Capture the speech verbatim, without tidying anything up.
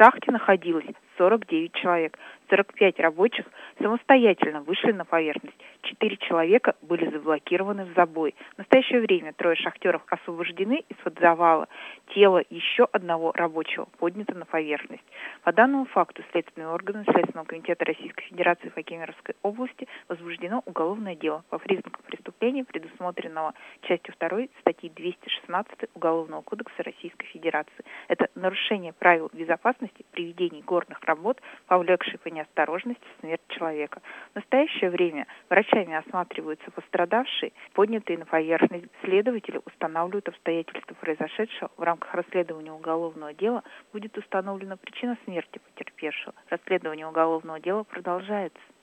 шахте находилось сорок девять человек. сорок пять рабочих самостоятельно вышли на поверхность. Четыре человека были заблокированы в забое. В настоящее время трое шахтеров освобождены из-под завала. Тело еще одного рабочего поднято на поверхность. По данному факту следственные органы Следственного комитета Российской Федерации по Кемеровской области возбуждено уголовное дело по признакам преступления, предусмотренного частью второй статьи двести шестнадцать Уголовного кодекса Российской Федерации. Это нарушение правил безопасности при ведении горных работ, повлекшее по неосторожности смерть человека. В настоящее время врачами осматриваются пострадавшие, поднятые на поверхность. Следователи устанавливают обстоятельства произошедшего. В рамках расследования уголовного дела будет установлена причина смерти потерпевшего. Расследование уголовного дела продолжается.